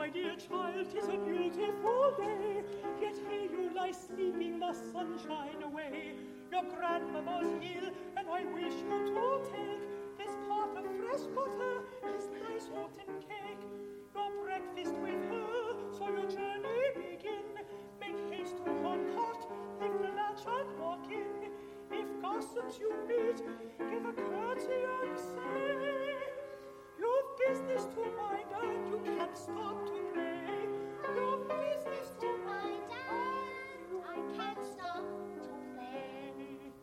my dear child, 'tis a beautiful day, yet here you lie sleeping the sunshine away. Your grandmamma's ill, and I wish you to take this pot of fresh butter, this nice oaten cake. Your breakfast with her, so your journey begin. Make haste to concoct, lift the latch and walk in. If gossips you meet, give a curtsy and say, you've business to mind and you can't stop to play. You've business to mind and I can't stop to play.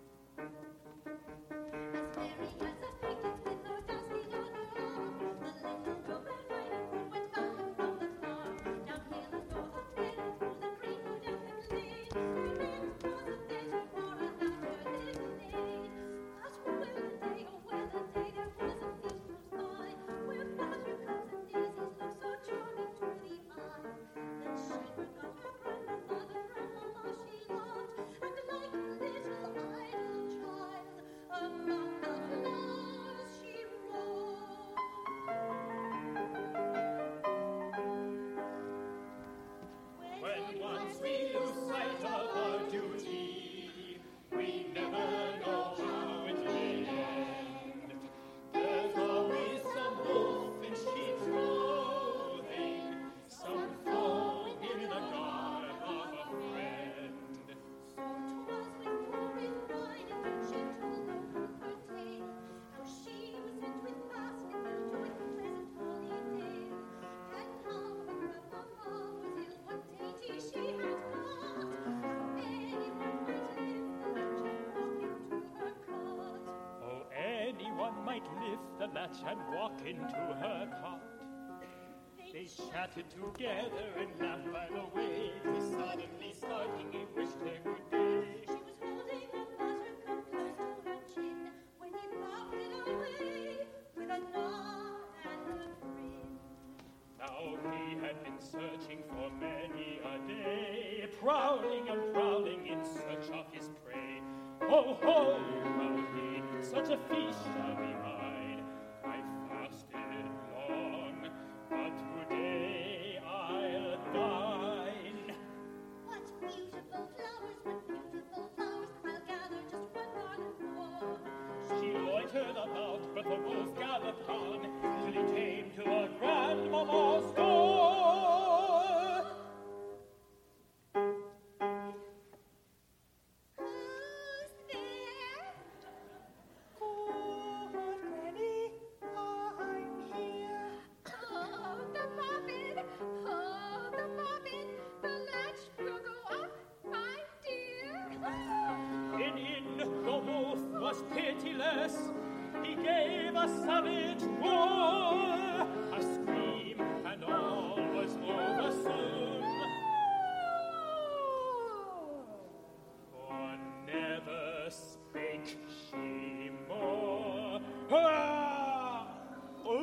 As merry as a picnic with no dusty on her arm, the little drove and riding through went bound from the farm. Down hill and over hill, through the greenwood and the glen, we met for the dance for a laughter little maid. But well a day, oh well a day, there was a field close by, where buttercups and daisies looked so charming to the eye. Then she forgot her grandmother she loved, and like a little idle child, among the flowers she roamed. When once we lose sight of our duty, we never know how it may end. There's always some wolf in sheep's clothing, some foe in the garb of a friend. So 'twas with pouring wine and the gentle note of her tale, how she was sent with basket filled with pleasant holiday, and how her grandmamma was ill, what dainty she had got, how anyone might lift the latch and walk into her cot. Oh, anyone might lift the latch and walk into her cot. They chatted together and laughed by the way, till suddenly starting, he wished her good day. She was holding a buttercup close to her chin, when he knocked it away with a nod and a grin. Now he had been searching for many a day, prowling and prowling in search of his prey. Ho, ho, growled he, such a feast shall be mine. I fasted long, but today I'll dine. What beautiful flowers, I'll gather just one garland more. She loitered about, but the wolf galloped on, till he came to her grandmamma's door. Who's there? Good Granny, I'm here. Oh, the bobbin, the latch will go up, my dear. In the wolf was pitiless. He gave a savage roar, a scream, and all was over soon. For never spake she more. Ah! Oh.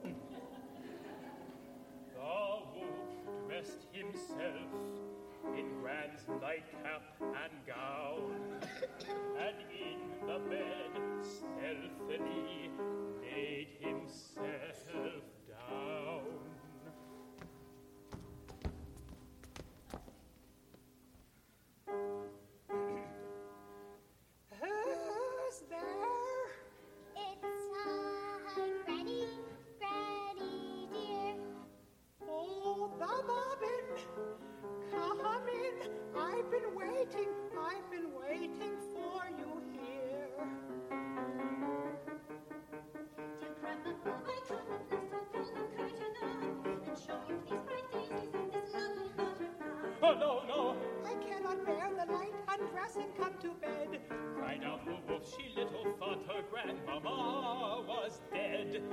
The wolf dressed himself in grand nightcap and gown, and in the bed stealthily laid himself down. Who's there? It's Granny, dear. Oh, the bobbin. Come in. I've been waiting for you here. Dear grandmamma, I come at last to pull the curtain up and show you these bright daisies and this lovely butterfly. Oh, no, no, I cannot bear the light. Undress and come to bed. cried out the wolf. She little thought her grandmamma was dead.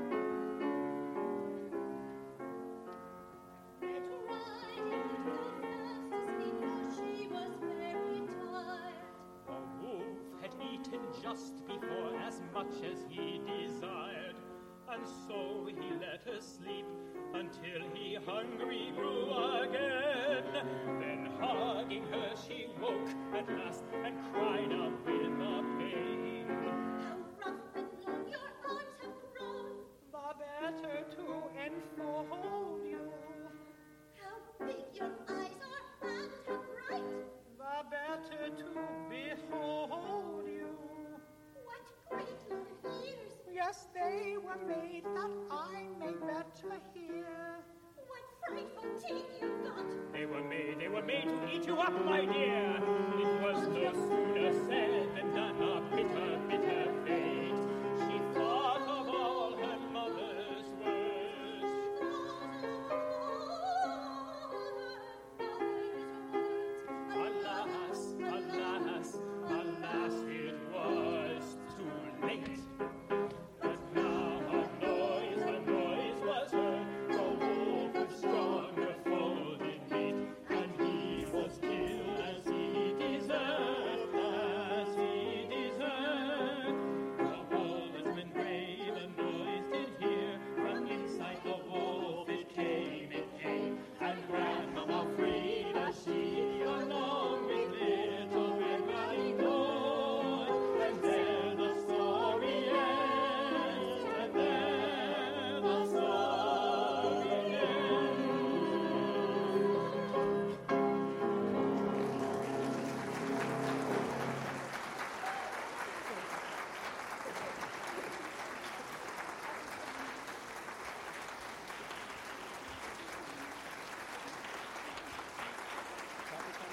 Let ride and go fast asleep, for she was very tired. The wolf had eaten just before as much as he desired, and so he let her sleep until he hungry grew again. Then hugging her she woke at last and cried out with the pain. How rough and long your arms have grown. The better to enfold you. you up, my dear.